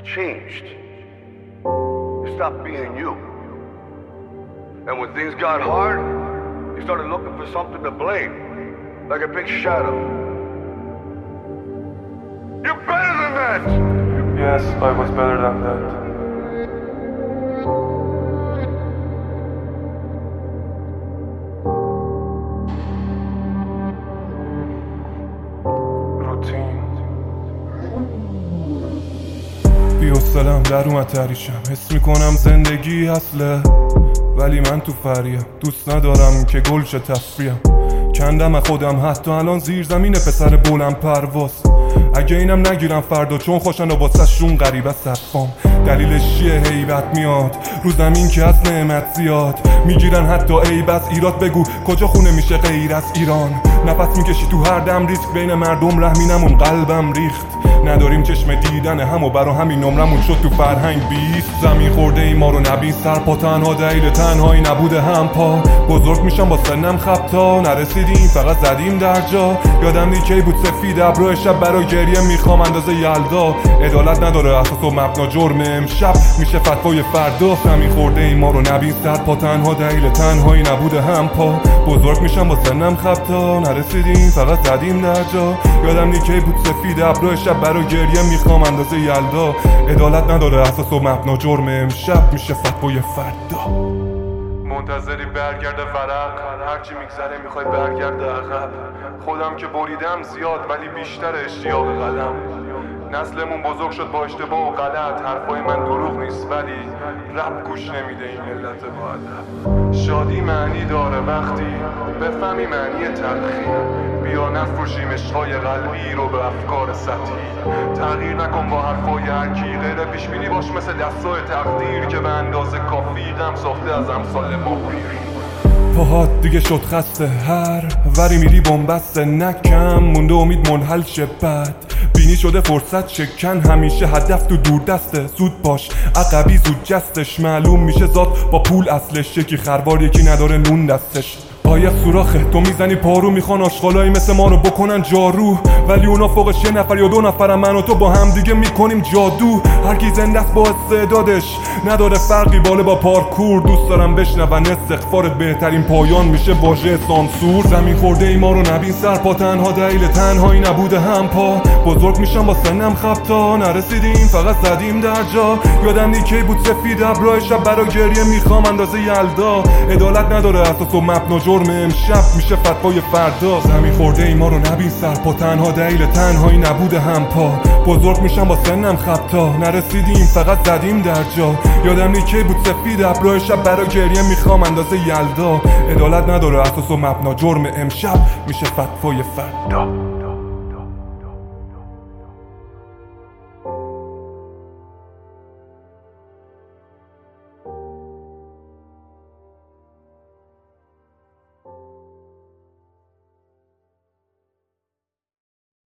changed. You stopped being you. And when things got hard, you started looking for something to blame, like a big shadow. You're better than that! Yes, I was better than that. بی‌حوصله‌ام در اومد تریشم، حس میکنم زندگی اصله، ولی من تو فریم. دوست ندارم که گل شه تفریم. کندم خودم حتی الان زیر زمین پسر بلند پرواز. اگه اینم نگیرم فردا چون خوشن و واسه شون غریبه صفام. دلیلش چیه؟ هیبت میاد رو زمین که از نعمت زیاد. میگیرن حتی عیب از ایراد. بگو کجا خونه میشه غیر از ایران؟ نفس میکشی تو هر دم ریسک بین مردم رحمینمون قلبم ریخت. نداریم چشم دیدن همو برا همین نمرمون شد تو فرهنگ 20. زمین خورده ای ما رو نبین سر پا تنها دلیل تنهایی نبوده هم پا. بزرگ میشم با سنم خبتا نرسیدیم فقط زدیم در جا. یادم نیکی بود سفید ابرو شب برا گریه میخوام اندازه یلدا. عدالت نداره اساس و مبنا جرم امشب میشه فتوای فردا. زمین خورده ای ما رو نبین سر پا تنها دلیل تنهایی نبوده هم پا. بزرگ میشم با سنم خبتا نرسیدیم فقط زدیم در جا. یادم نیکی بود سفید ابرو شب برا گریه میخوام اندازه یلدا. عدالت نداره اساس و مبنا جرم امشب میشه فتوای فردا. منتظری برگرده ورق، هرچی میگذره میخوای برگرده عقب. خودم که بریدم زیاد ولی بیشتر اشتیاق قلم. نسلمون بزرگ شد با اشتباه و غلط. حرفای من دروغ نیست ولی رپ گوش نمیده این ملت با ادب. شادی معنی داره وقتی بفهمی معنی تلخی. بیا نفروشیم عشقای قلبی رو به افکار سطحی. تغییر نکن با حرفای هرکی، غیر پیش بینی باش مثل دستای تقدیر که به اندازه کافی غم ساخته از امثال ما پیر. پاهات دیگه شد خسته، هر وری میری بنبسته. نکم مونده امید منحل شه بد بینی شده فرصت شکن. همیشه هدف تو دور دسته، زود باش عقبی زود جستش. معلوم میشه ذات با پول اصلش. یکی خروار یکی نداره نون دستش. قایق سوراخه تو میزنی پارو. میخوان آشغالایی مثل ما رو بکنن جارو، ولی اونا فوقش یه نفر یا 2 نفرم. من و تو با هم دیگه میکنیم جادو. هر کی زنده است با استعدادش، نداره فرقی باله با پارکور. دوست دارم بشنون استغفارت بهترین پایان میشه واژه سانسور. زمین خورده ای ما رو نبین سر پا تنها دلیل تنهایی نبوده هم پا. بزرگ میشم با سنم خبتا نرسیدیم فقط زدیم در جا. یادم نیکی بود سفید ابرو شب برا گریه میخوام اندازه یلدا. عدالت نداره اساس و مبنا جرم امشب میشه فتوای فردا. زمین خورده ای ما رو نبین سر پا تنها دلیل تنهایی نبوده هم پا. بزرگ میشم با سنم خبتا نرسیدیم فقط زدیم در جا. یادم نیکی بود سفید ابرو شب برا گریه میخوام اندازه یلدا. عدالت نداره اساس و مبنا جرم امشب میشه فتوای فردا.